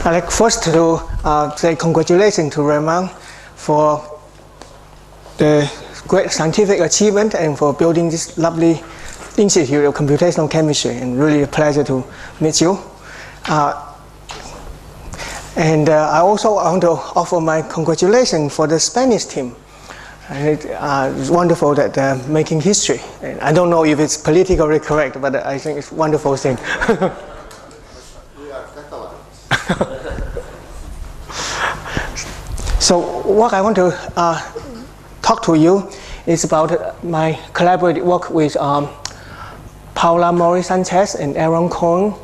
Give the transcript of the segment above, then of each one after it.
I'd like first to say congratulations to Raymond for the great scientific achievement and for building this lovely Institute of Computational Chemistry, and really a pleasure to meet you. And I also want to offer my congratulations for the Spanish team. And it's wonderful that they're making history. And I don't know if it's politically correct, but I think it's a wonderful thing. So what I want to talk to you is about my collaborative work with Paula Mori-Sanchez and Aaron Cohen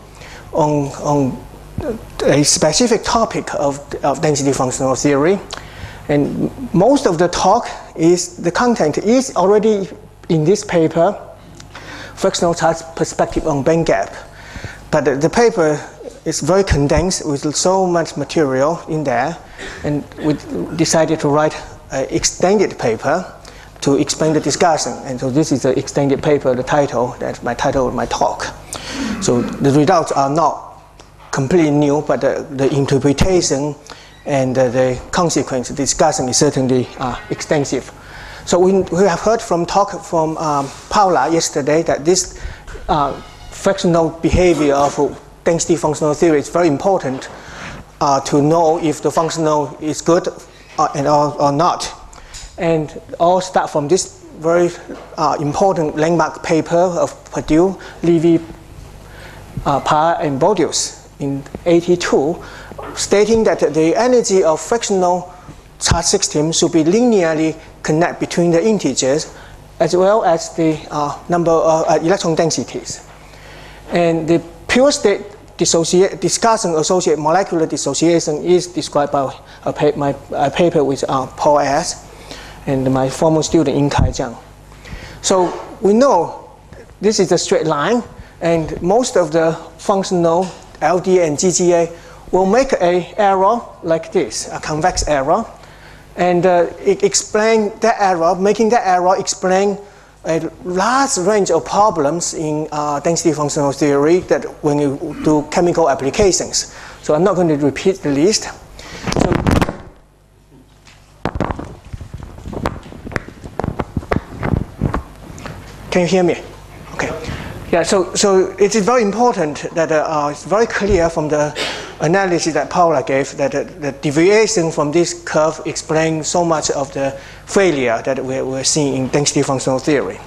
on a specific topic of density functional theory. And most of the talk the content is already in this paper, Fractional Charge Perspective on Band Gap. But the paper is very condensed with so much material in there, and we decided to write an extended paper to explain the discussion. And so this is the extended paper, the title, that's my title of my talk. So the results are not completely new, but the interpretation and the consequence discussion is certainly extensive. So we have heard from talk from Paula yesterday that this fractional behavior of density functional theory is very important to know if the functional is good or not. And all start from this very important landmark paper of Perdue, Levy, Parr, and Bodius in '82, stating that the energy of fractional charge system should be linearly connect between the integers as well as the number of electron densities. And the pure state discussion associated molecular dissociation is described by a paper with Paul S. and my former student In-Kai Jiang. So we know this is a straight line, and most of the functional LDA and GGA will make an error like this, a convex error. And it explains that error, making that error explain a large range of problems in density functional theory that when you do chemical applications. So I'm not going to repeat the list. So, can you hear me? Okay. Yeah, so it is very important that it's very clear from the analysis that Paula gave that the deviation from this curve explains so much of the failure that we're seeing in density functional theory.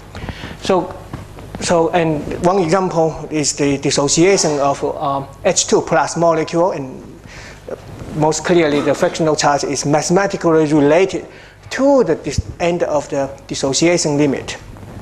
And one example is the dissociation of H2 plus molecule, and most clearly the fractional charge is mathematically related to the end of the dissociation limit.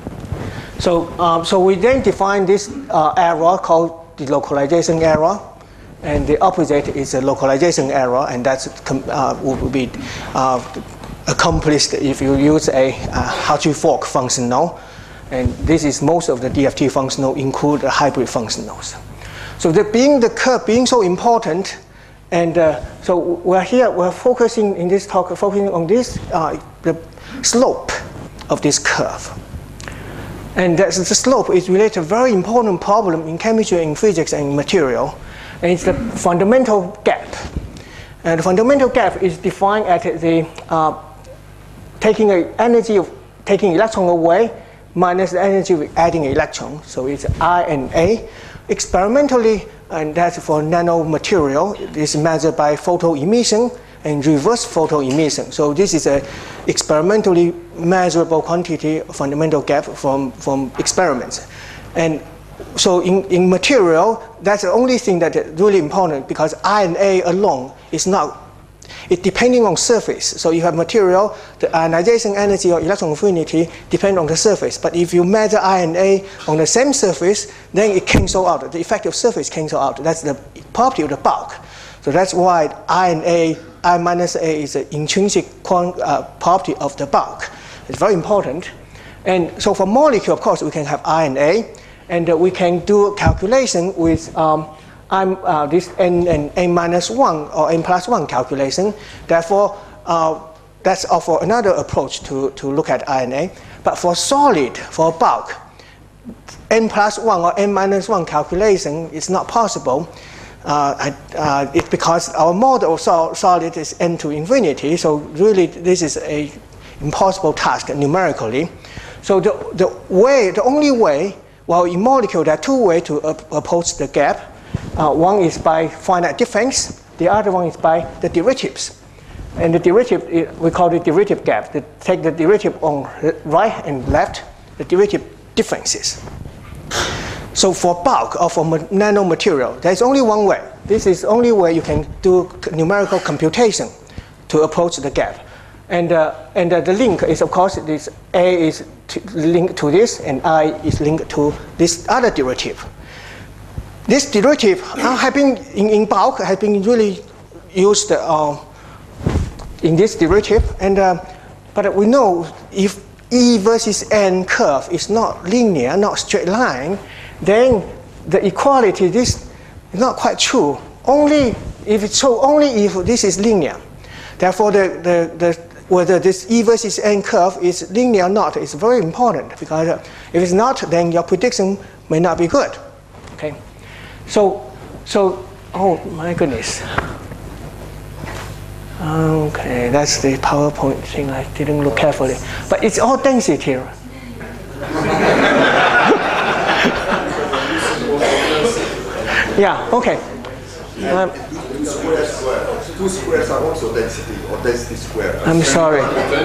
So we then define this error called the localization error, and the opposite is a localization error, and that will be accomplished if you use a Hartree-Fock functional. And this is most of the DFT functional include the hybrid functionals. So the curve being so important, and so we're focusing in this talk, focusing on this, the slope of this curve. And the slope is related to a very important problem in chemistry, in physics, and in material. And it's the fundamental gap. And the fundamental gap is defined as the taking an energy of taking electron away minus the energy of adding an electron. So it's I and A. Experimentally, and that's for nanomaterial, this is measured by photoemission and reverse photoemission. So this is a experimentally measurable quantity of fundamental gap from experiments. And so in material, that's the only thing that is really important, because I and A alone is not, it's depending on surface. So you have material, the ionization energy or electron affinity depend on the surface. But if you measure I and A on the same surface, then it cancels out. The effective surface cancels out. That's the property of the bulk. So that's why I and A, I minus A is an intrinsic property of the bulk. It's very important. And so for molecule, of course, we can have I and A. And we can do a calculation with this n and n minus 1 or n plus 1 calculation. Therefore, that's offer another approach to look at I and A. But for solid, for bulk, n plus 1 or n minus 1 calculation is not possible. it's because our model of solid is n to infinity, so really this is a impossible task numerically. So the only way, well, in molecule there are two ways to approach the gap. One is by finite difference, the other one is by the derivatives. And the derivative, we call it derivative gap. Take the derivative on right and left, the derivative differences. So for bulk or for nanomaterial, there's only one way. This is the only way you can do numerical computation to approach the gap. And the link is, of course, this A is linked to this, and I is linked to this other derivative. This derivative have been, in bulk, has been really used in this derivative. But we know if E versus N curve is not linear, not straight line, then the equality, this is not quite true. Only if it's so, only if this is linear. Therefore, whether this E versus N curve is linear or not is very important, because if it's not, then your prediction may not be good. Okay, so oh my goodness. Okay, that's the PowerPoint thing. I didn't look carefully, but it's all density. Yeah. Okay. Two squares are also density, or density square. I'm sorry.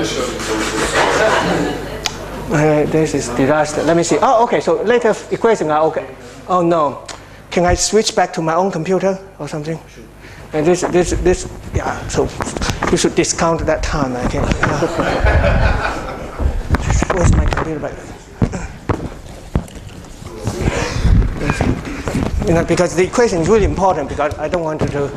This is disaster. Let me see. Oh, okay. So later equations are okay. Oh no. Can I switch back to my own computer or something? And this, yeah. So you should discount that time. I think. Where's my computer back? You know, because the equation is really important, because I don't want to do.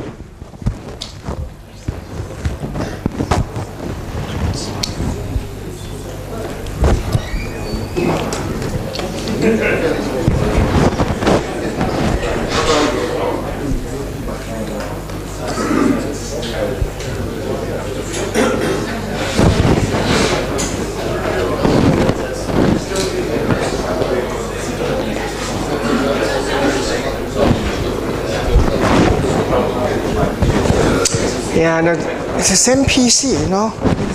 Yeah, no, it's the same PC, you know.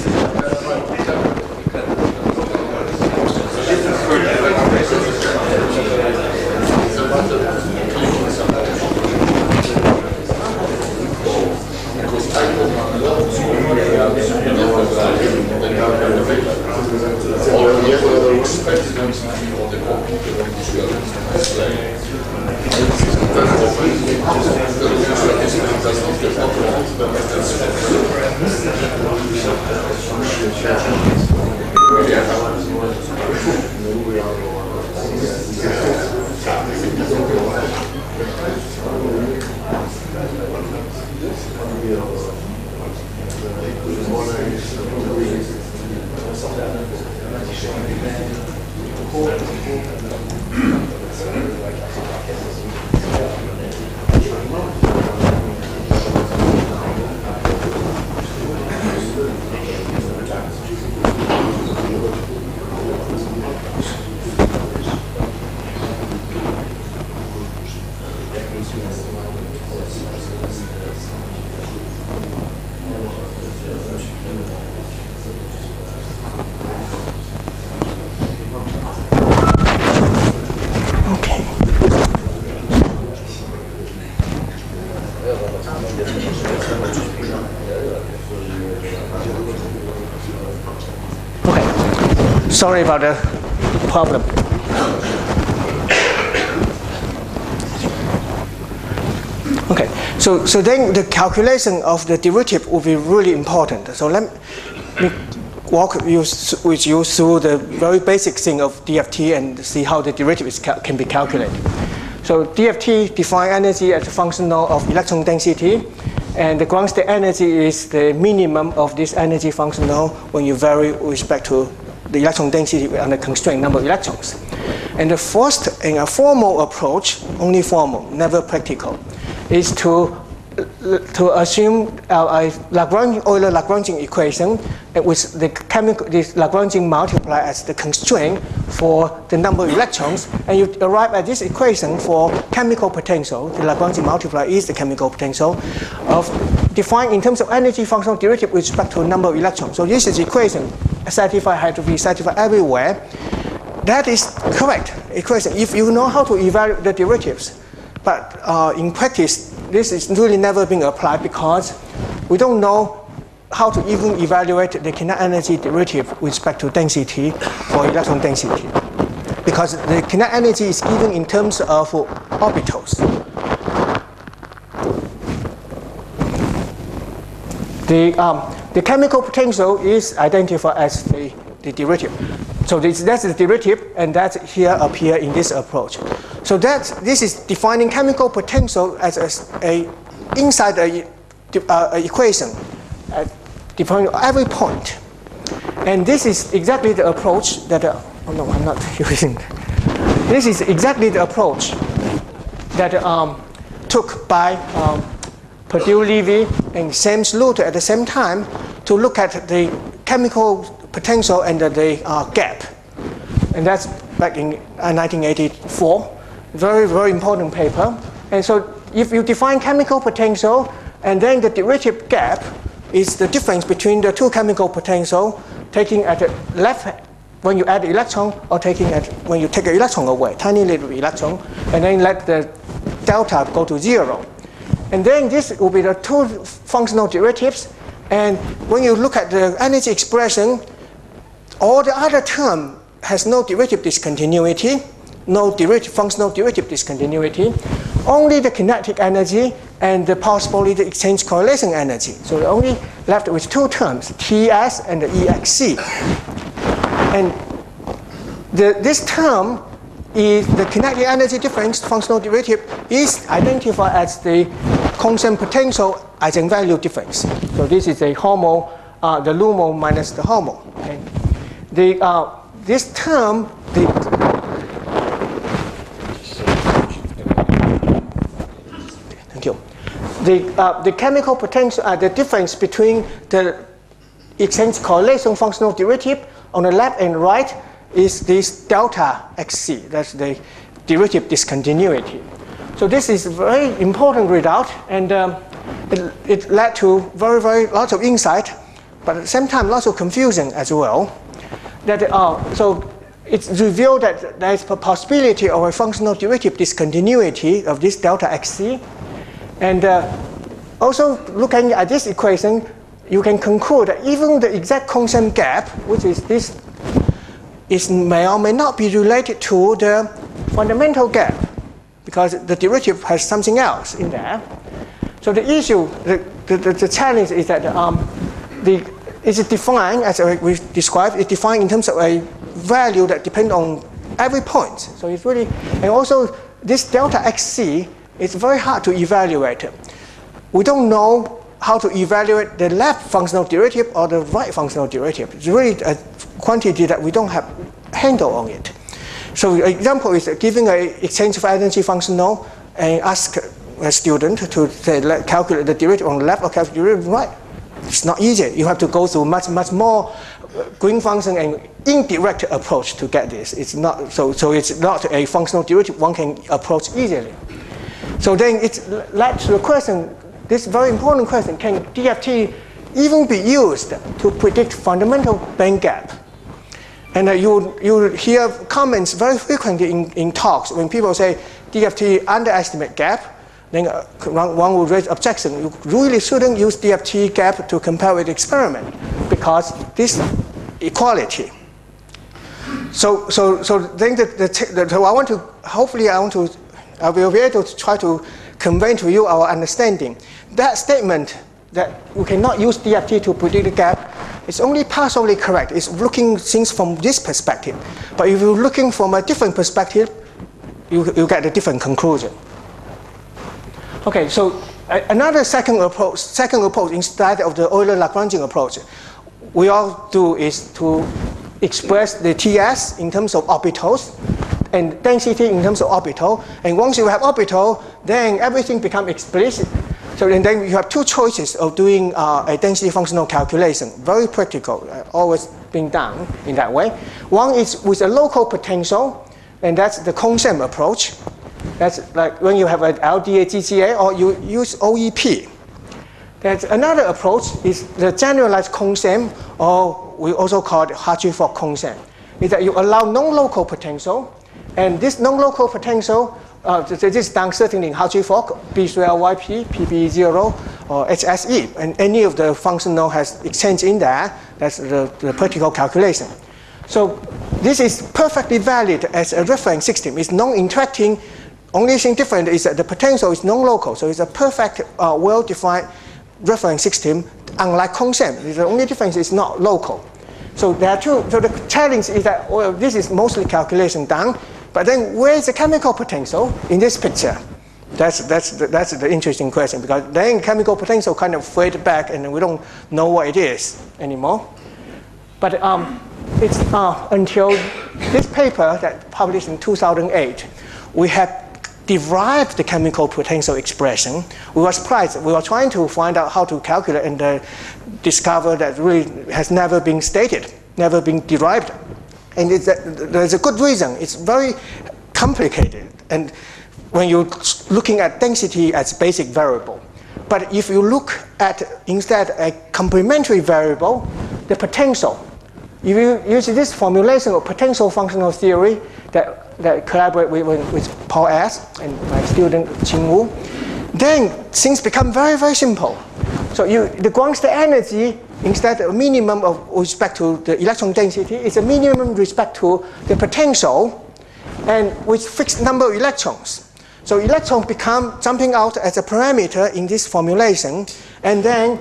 Sorry about the problem. Okay, so then the calculation of the derivative will be really important. So let me walk with you through the very basic thing of DFT and see how the derivative can be calculated. So DFT defines energy as a function of electron density, and the ground state energy is the minimum of this energy functional when you vary with respect to the electron density and the constrained number of electrons. And the first, in a formal approach, only formal, never practical, is to to assume a Euler-Lagrangian equation with the this Lagrangian multiplier as the constraint for the number of electrons, and you arrive at this equation for chemical potential. The Lagrangian multiplier is the chemical potential of defined in terms of energy functional derivative with respect to the number of electrons. So this is the equation satisfied, had to be satisfied everywhere. That is correct equation if you know how to evaluate the derivatives. But in practice, this is really never been applied because we don't know how to even evaluate the kinetic energy derivative with respect to density or electron density, because the kinetic energy is given in terms of orbitals. The chemical potential is identified as the derivative. So that's the derivative, and that here appear in this approach. So this is defining chemical potential as inside a equation, defining every point. And this is exactly the approach that, oh no, I'm not using. This is exactly the approach that took by Perdue-Levy and Sams-Luther at the same time to look at the chemical potential and the gap. And that's back in 1984. Very, very important paper. And so if you define chemical potential, and then the derivative gap is the difference between the two chemical potential, taking at the left when you add the electron, or taking at when you take the electron away, tiny little electron, and then let the delta go to 0. And then this will be the two functional derivatives. And when you look at the energy expression, all the other term has no derivative discontinuity, no functional derivative discontinuity, only the kinetic energy and the possibly the exchange correlation energy. So we're only left with two terms, Ts and the EXC. And this term is the kinetic energy difference functional derivative is identified as the constant potential eigenvalue difference. So this is a HOMO, the LUMO minus the HOMO. Okay? This term, thank you. The chemical potential, the difference between the exchange correlation functional derivative on the left and right is this delta XC. That's the derivative discontinuity. So this is a very important result, and it led to very lots of insight, but at the same time lots of confusion as well. So it's revealed that there is a possibility of a functional derivative discontinuity of this delta XC. And also looking at this equation, you can conclude that even the exact constant gap, which is this, may or may not be related to the fundamental gap, because the derivative has something else in there. So the issue, the challenge is that it's defined, as we described, it's defined in terms of a value that depends on every point. So it's really, and also this delta XC is very hard to evaluate. We don't know how to evaluate the left functional derivative or the right functional derivative. It's really a quantity that we don't have handle on it. So an example is giving an exchange of energy functional and ask a student to say, calculate the derivative on the left or calculate the derivative on the right. It's not easy. You have to go through much more green function and indirect approach to get this. It's not so it's not a functional derivative one can approach easily. So then it led to the question, this very important question: can DFT even be used to predict fundamental band gap? And you hear comments very frequently in talks when people say DFT underestimate gap. Then one would raise objection. You really shouldn't use DFT gap to compare with experiment, because this equality. So then I will be able to try to convey to you our understanding. That statement that you cannot use DFT to predict the gap is only partially correct. It's looking things from this perspective. But if you're looking from a different perspective, you get a different conclusion. Okay, so another second approach instead of the Euler-Lagrangian approach, we all do is to express the Ts in terms of orbitals and density in terms of orbital. And once you have orbital, then everything becomes explicit. So and then you have two choices of doing a density functional calculation. Very practical, always been done in that way. One is with a local potential, and that's the CONSEM approach. That's like when you have an LDA, GGA, or you use OEP. There's another approach is the generalized CONSEM, or we also call it Hartree-Fock CONSEM. Is that you allow non-local potential, and this non-local potential, this is done certainly in Hartree-Fock, B3LYP, PB0, or HSE, and any of the functional has exchange in there. That's the practical calculation. So this is perfectly valid as a reference system. It's non-interacting. Only thing different is that the potential is non-local, so it's a perfect, well-defined reference system, unlike CONSEM. The only difference is not local. So there are two. So the challenge is that, well, this is mostly calculation done, but then where is the chemical potential in this picture? That's the interesting question, because then chemical potential kind of fade back, and we don't know what it is anymore. But it's until this paper that published in 2008, we have derived the chemical potential expression. We were surprised. We were trying to find out how to calculate, and discover that really has never been stated, never been derived. And there's a good reason. It's very complicated. And when you're looking at density as basic variable. But if you look at instead a complementary variable, the potential, if you use this formulation of potential functional theory that collaborate with Paul S. and my student Qing Wu, then things become very, very simple. So the ground state energy, instead of a minimum of respect to the electron density, is a minimum with respect to the potential, and with fixed number of electrons. So electrons become jumping out as a parameter in this formulation, and then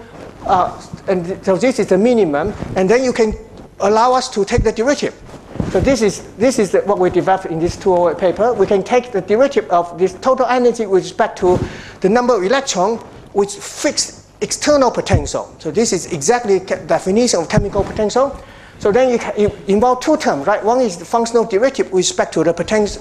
so this is the minimum, and then you can allow us to take the derivative. So this is what we developed in this 208 paper. We can take the derivative of this total energy with respect to the number of electrons with fixed external potential. So this is exactly the definition of chemical potential. So then you involve two terms, right? One is the functional derivative with respect to the potential,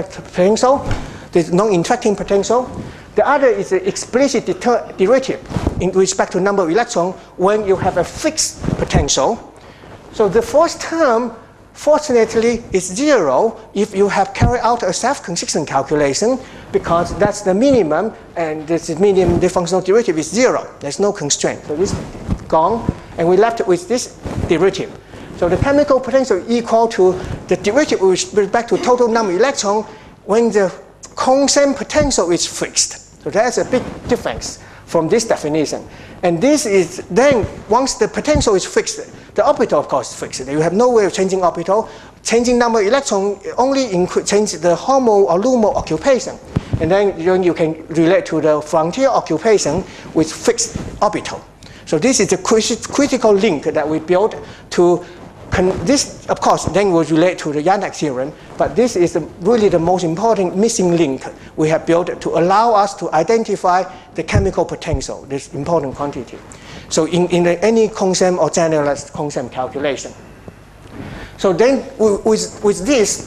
the non-interacting potential. The other is the explicit derivative in respect to number of electrons when you have a fixed potential. So the first term, fortunately, is 0 if you have carried out a self-consistent calculation, because that's the minimum, and this is minimum, the functional derivative is 0. There's no constraint. So this is gone, and we're left with this derivative. So the chemical potential is equal to the derivative with respect to total number of electrons when the CONSEM potential is fixed. So that's a big difference from this definition. And this is then, once the potential is fixed, the orbital, of course, is fixed. You have no way of changing orbital. Changing number of electrons only change the HOMO or LUMO occupation. And then you can relate to the frontier occupation with fixed orbital. So this is the critical link that we built to this, of course, then will relate to the Yantek theorem, but this is really the most important missing link we have built to allow us to identify the chemical potential, this important quantity. So in any CONSEM or generalized CONSEM calculation. So then with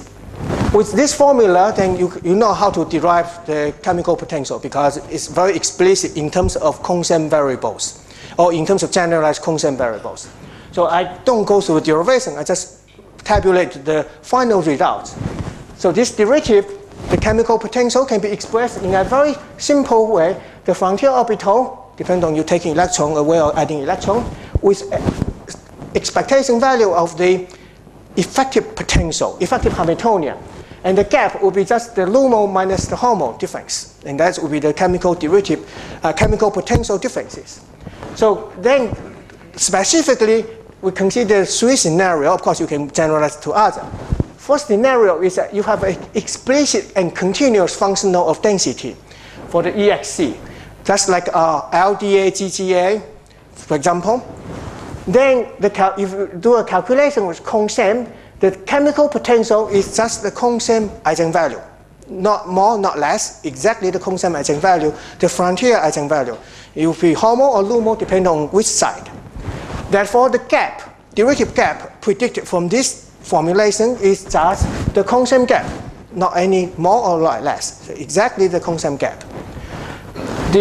this formula, then you know how to derive the chemical potential, because it's very explicit in terms of CONSEM variables, or in terms of generalized CONSEM variables. So I don't go through derivation, I just tabulate the final results. So this derivative, the chemical potential, can be expressed in a very simple way. The frontier orbital, depending on you taking electron away or adding electron, with expectation value of the effective potential, effective Hamiltonian. And the gap will be just the LUMO minus the HOMO difference. And that will be the chemical derivative, chemical potential differences. So then, specifically, we consider three scenarios. Of course, you can generalize to others. First scenario is that you have an explicit and continuous functional of density for the EXC. Just like LDA, GGA, for example. Then if you do a calculation with CONSEM, the chemical potential is just the CONSEM eigenvalue. Not more, not less, exactly the CONSEM eigenvalue, the frontier eigenvalue. It will be HOMO or LUMO depending on which side. Therefore, the gap, derivative gap predicted from this formulation is just the CONSEM gap, not any more or less. So exactly the CONSEM gap. The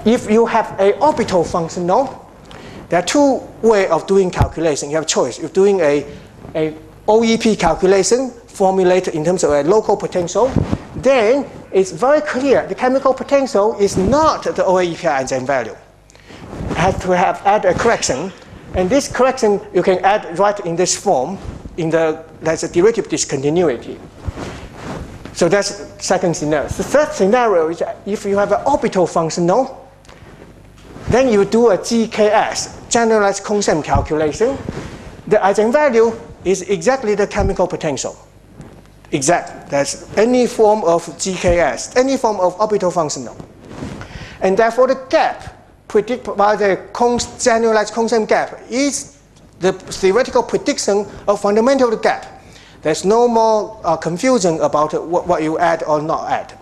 if you have an orbital functional, there are two ways of doing calculation. You have a choice. You're doing a OEP calculation formulated in terms of a local potential. Then it's very clear the chemical potential is not the OEP eigenvalue. It has to add a correction. And this correction you can add right in this form. That's a derivative discontinuity. So that's the second scenario. The third scenario is if you have an orbital functional, then you do a GKS, generalized Komsen calculation. The eigenvalue is exactly the chemical potential. Exact. That's any form of GKS, any form of orbital functional. And therefore the gap predicted by the generalized Komsen gap is the theoretical prediction of fundamental gap. There's no more confusion about what you add or not add.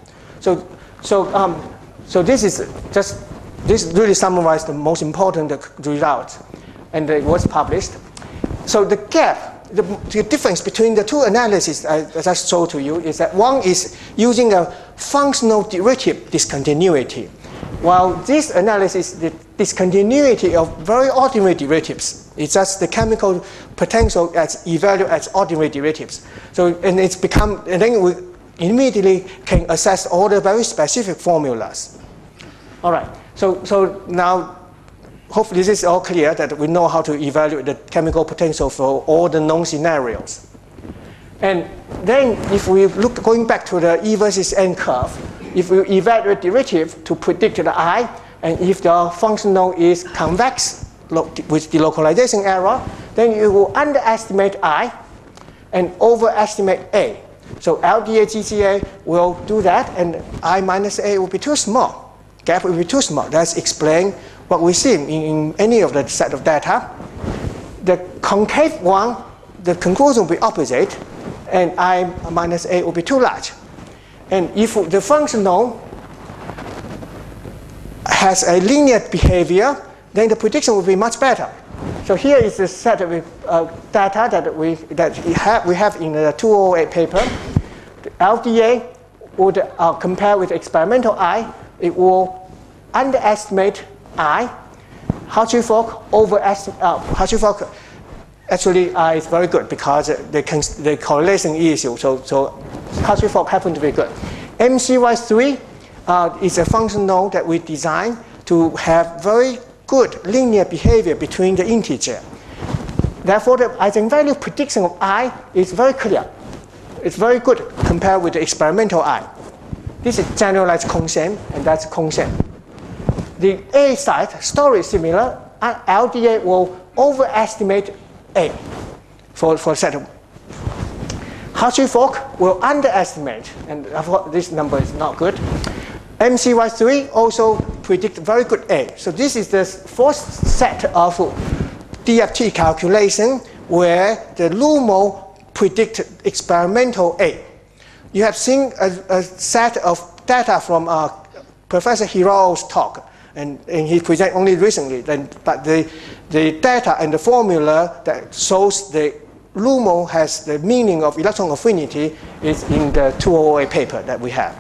So this really summarizes the most important results, and it was published. So the gap, the difference between the two analyses I just showed to you is that one is using a functional derivative discontinuity, while this analysis, the discontinuity of very ordinary derivatives. It's just the chemical potential as evaluated as ordinary derivatives. So, and then we immediately can assess all the very specific formulas. All right. So now, hopefully this is all clear that we know how to evaluate the chemical potential for all the known scenarios. And then if we look, going back to the E versus N curve, if we evaluate derivative to predict the I, and if the functional is convex with the localization error, then you will underestimate I and overestimate A. So LDA GCA will do that, and I minus A will be too small. Gap will be too small. That's explain what we see in any of the set of data. The concave one, the conclusion will be opposite, and I minus A will be too large. And if the functional has a linear behavior, then the prediction will be much better. So here is the set of data that we have in the 2008 paper. The LDA would compare with experimental I. It will underestimate I. Hartree-Fock overestimate. Hartree-Fock actually is very good because the correlation issue. So Hartree-Fock happened to be good. MCY3 is a functional that we designed to have very good linear behavior between the integer. Therefore, the eigenvalue prediction of I is very clear. It's very good compared with the experimental I. This is generalized Komsen, and that's Komsen. The A side, story is similar. LDA will overestimate A for a set of. Hartree-Fock will underestimate, and this number is not good. MCY3 also predict very good A. So this is the fourth set of DFT calculation where the LUMO predict experimental A. You have seen a set of data from Professor Hirao's talk, and he presented only recently. But the data and the formula that shows the LUMO has the meaning of electron affinity is in the 2008 paper that we have.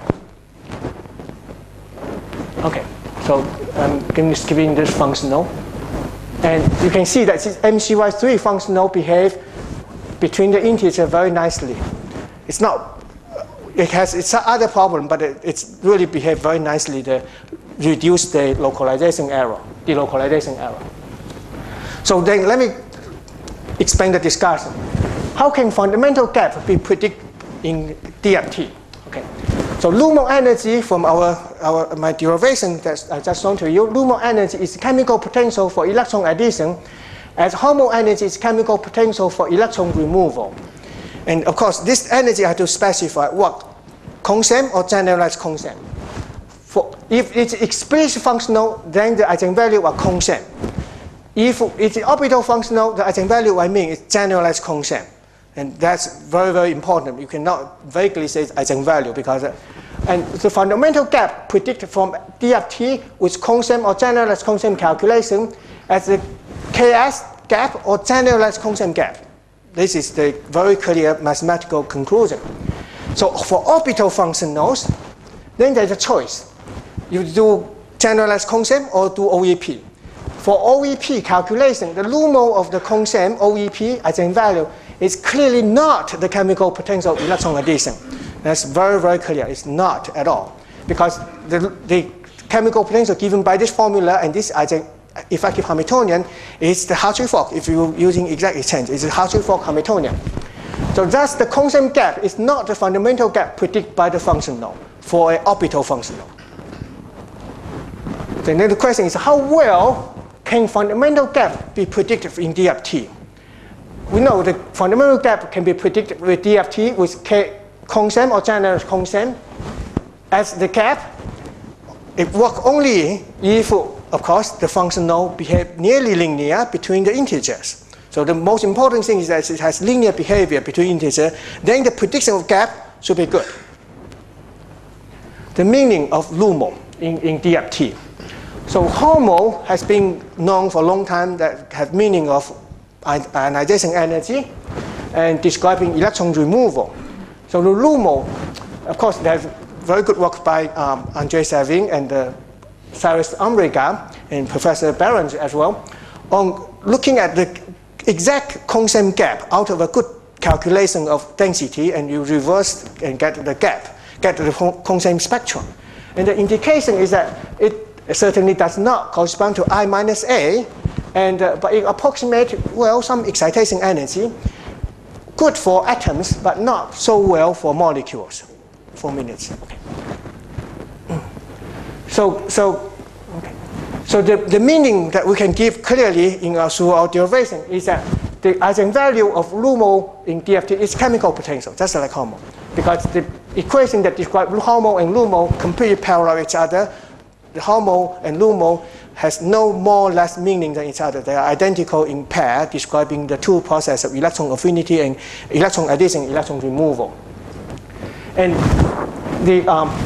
Okay, so I'm giving this functional. And you can see that this MCY3 functional behave between the integer very nicely. It's not, it has its other problem, but it's really behaved very nicely to reduce the localization error, delocalization error. So then let me explain the discussion. How can fundamental gap be predicted in DFT? Okay. So LUMO energy from my derivation that I just shown to you, LUMO energy is chemical potential for electron addition, as HOMO energy is chemical potential for electron removal. And of course, this energy I have to specify what, Komsen or generalized Komsen. If it's explicit functional, then the eigenvalue are Komsen. If it's orbital functional, the eigenvalue I mean is generalized Komsen. And that's very, very important. You cannot vaguely say it's eigenvalue because, and the fundamental gap predicted from DFT with Komsen or generalized Komsen calculation as the KS gap or generalized Komsen gap. This is the very clear mathematical conclusion. So for orbital functionals, then there's a choice. You do generalized Kongsem or do OEP. For OEP calculation, the LUMO of the Kongsem OEP eigenvalue is clearly not the chemical potential of electron addition. That's very, very clear. It's not at all. Because the chemical potential given by this formula and this effective Hamiltonian is the Hartree-Fock. If you're using exact exchange, it's the Hartree-Fock Hamiltonian. So thus the Kongsem gap is not the fundamental gap predicted by the functional for an orbital functional. Then the question is, how well can fundamental gap be predicted in DFT? We know the fundamental gap can be predicted with DFT with Kongsem or generalized Kongsem as the gap. It works only if, of course, the functional behave nearly linear between the integers. So the most important thing is that it has linear behavior between integers. Then the prediction of gap should be good. The meaning of LUMO in DFT. So HOMO has been known for a long time that have meaning of ionization energy and describing electron removal. So the LUMO, of course, there's very good work by Andrei Savin and Cyrus Amriga and Professor Behrens as well on looking at the exact Kongsem gap out of a good calculation of density, and you reverse and get the gap, get the Kongsem spectrum. And the indication is that it certainly does not correspond to I minus A, and, but it approximates, well, some excitation energy, good for atoms, but not so well for molecules. 4 minutes. Okay. So the meaning that we can give clearly through our derivation is that the eigenvalue of LUMO in DFT is chemical potential, just like HOMO. Because the equation that describes HOMO and LUMO completely parallel each other. The HOMO and LUMO has no more or less meaning than each other. They are identical in pair, describing the two processes of electron affinity and electron addition and electron removal. And the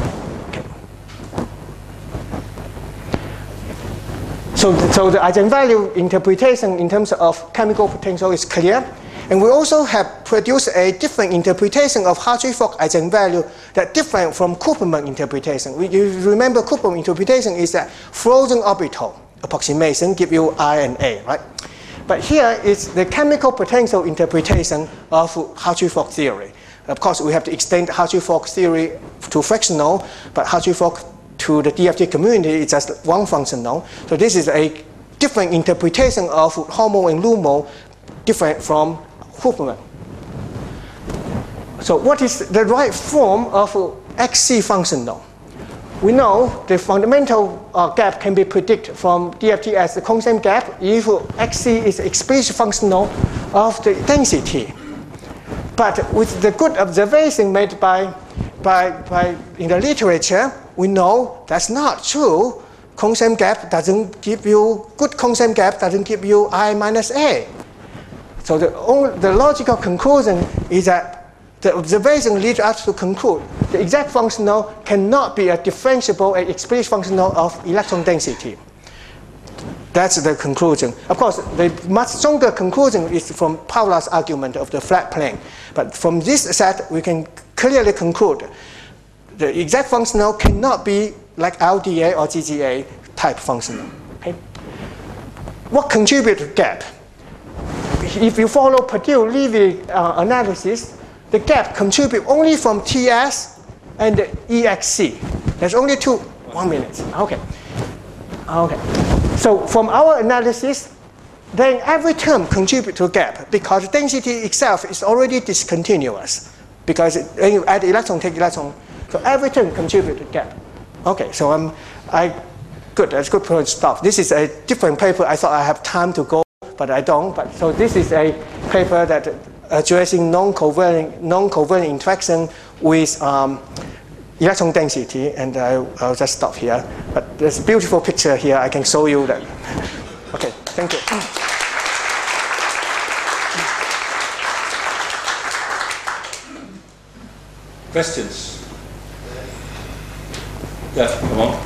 so the eigenvalue interpretation in terms of chemical potential is clear. And we also have produced a different interpretation of Hartree-Fock eigenvalue that different from Kupperman interpretation. You remember Kupperman interpretation is that frozen orbital approximation give you I and A, right? But here is the chemical potential interpretation of Hartree-Fock theory. Of course, we have to extend Hartree-Fock theory to fractional, but Hartree-Fock to the DFT community is just one functional. So this is a different interpretation of HOMO and LUMO, different from Kupperman. So what is the right form of XC functional? We know the fundamental gap can be predicted from DFT as the Kongsem gap if XC is explicit functional of the density. But with the good observation made in the literature, we know that's not true. Kongsem gap doesn't give you, good Kongsem gap doesn't give you I minus A. So the logical conclusion is that the observation leads us to conclude the exact functional cannot be a differentiable and explicit functional of electron density. That's the conclusion. Of course, the much stronger conclusion is from Paula's argument of the flat plane. But from this set, we can clearly conclude the exact functional cannot be like LDA or GGA type functional. Okay? What contributes to gap? If you follow Perdue-Levy analysis, the gap contributes only from TS and the EXC. There's only 1 minute. Okay. Okay. So from our analysis, then every term contributes to a gap because density itself is already discontinuous. Because when you add electron, take electron, so every term contributes to a gap. Okay, so good, that's good point to stop. This is a different paper. I thought I have time to go, but I don't. But so this is a paper that addressing non-covalent interaction with electron density, and I'll just stop here. But there's a beautiful picture here. I can show you that. Okay, thank you. Questions? Yeah, come on.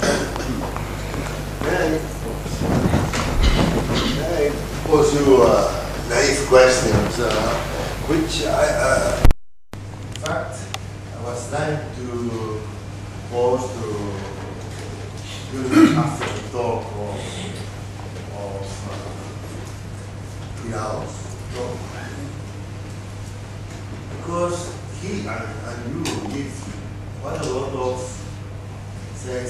I pose you naive questions, which in fact, I was trying to pose to you after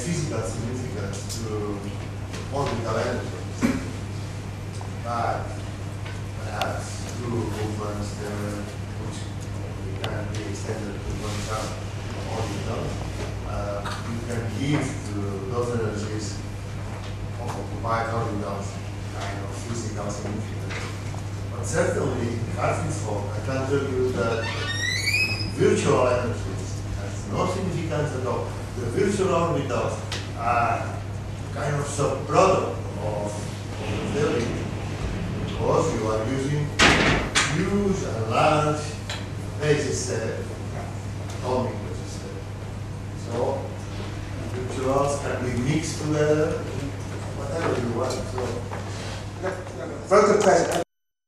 physical significance to orbital energies, but perhaps through movements which can be extended to one time orbital, you can give to those energies of occupied orbitals kind of physical significance. But certainly, Hartwig-Fock, I can tell you that virtual energies has no significance at all. The virtual orbitals are kind of subproduct of the theory because you are using huge and large basis atomic basis. So virtuals can be mixed together, whatever you want. So Very good question.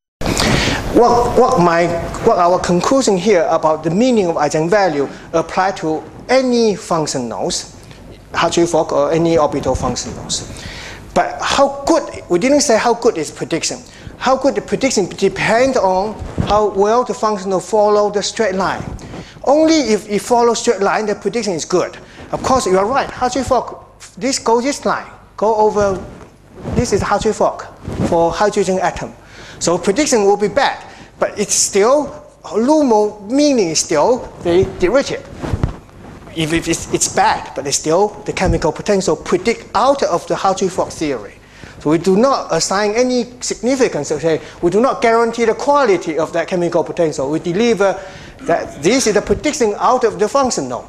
What our conclusion here about the meaning of eigenvalue apply to any function nodes, Hartree-Fock or any orbital function nodes. But how good, we didn't say how good is prediction. How good the prediction depends on how well the function node follow the straight line. Only if it follows straight line, the prediction is good. Of course, you are right, Hartree-Fock, this line, go over, this is Hartree-Fock for hydrogen atom. So prediction will be bad, but it's still, LUMO meaning is still the derivative. If it's bad, but it's still the chemical potential predict out of the Hartree-Fock theory. So we do not assign any significance, okay? We do not guarantee the quality of that chemical potential. We deliver that this is the prediction out of the function node.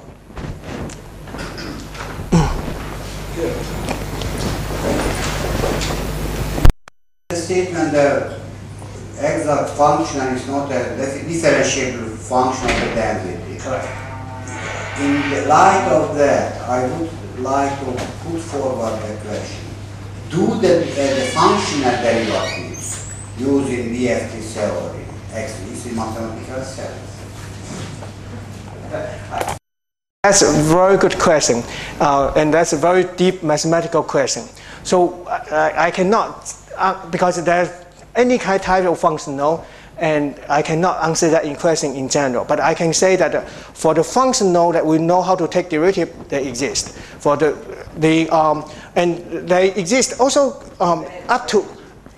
The statement that exact function is not a differentiable function of the density. Correct. In the light of that, I would like to put forward the question. Do the functional derivatives using DFT theory exist in mathematical sense? That's a very good question, and that's a very deep mathematical question. So I cannot, because there's any kind of type of function node, and I cannot answer that in question in general. But I can say that for the function node that we know how to take derivative, they exist. For and they exist also up to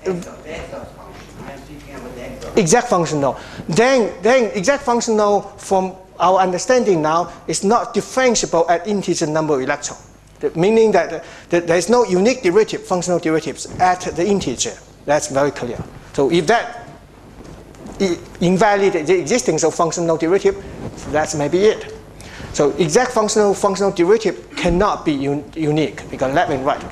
exact function node. Then exact function node from our understanding now is not differentiable at integer number of electrons. Meaning that there is no unique derivative, functional derivatives at the integer. That's very clear. So if that invalidates the existence of functional derivative, that's maybe it. So exact functional derivative cannot be unique because left and right.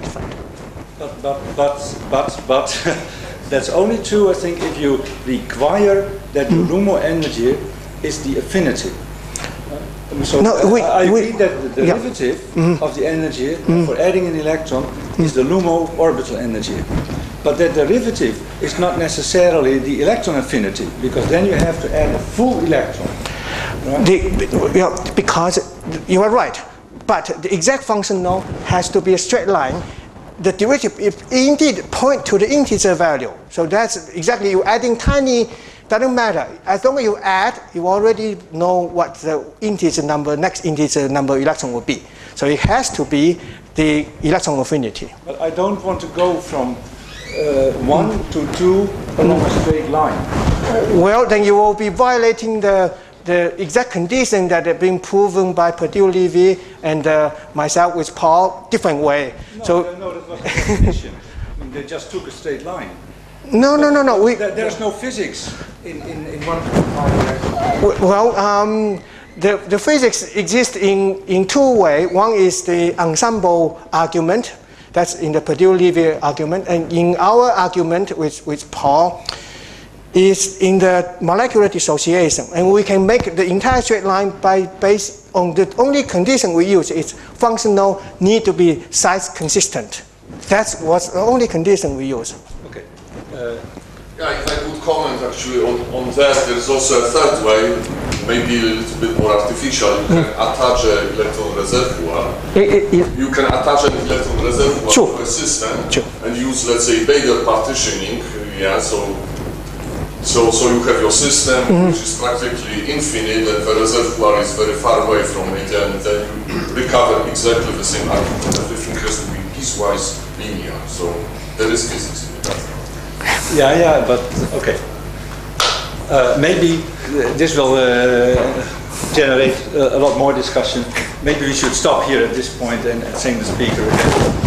But that's only true, I think, if you require that the LUMO energy is the affinity. So no, I agree that the derivative of the energy for adding an electron is the LUMO orbital energy. But that derivative is not necessarily the electron affinity, because then you have to add a full electron. Right? Because you are right, but the exact function node has to be a straight line. The derivative indeed point to the integer value. So that's exactly, you're adding tiny, doesn't matter. As long as you add, you already know what the next integer number electron will be. So it has to be the electron affinity. But I don't want to go from 1 to 2 along a straight line. Well, then you will be violating the exact condition that have been proven by Perdue-Levy and myself with Paul, different way. No, that was the condition. I mean, they just took a straight line. No. There's no physics in 1.5 direction. Well, the physics exists in two ways. One is the ensemble argument. That's in the Perdue-Levy argument. And in our argument with Paul, is in the molecular dissociation. And we can make the entire straight line based on the only condition we use is function node need to be size consistent. That was the only condition we use. Okay. Yeah, if I could comment actually on that, there's also a third way, maybe a little bit more artificial. You can attach an electron reservoir. You can attach an electron reservoir to a system and use, let's say, Bader partitioning. Yeah, so you have your system which is practically infinite, and the reservoir is very far away from it, and then recover exactly the same argument. Everything has to be piecewise linear. So there is physics in it. Yeah, but okay. Maybe this will generate a lot more discussion. Maybe we should stop here at this point and thank the speaker again.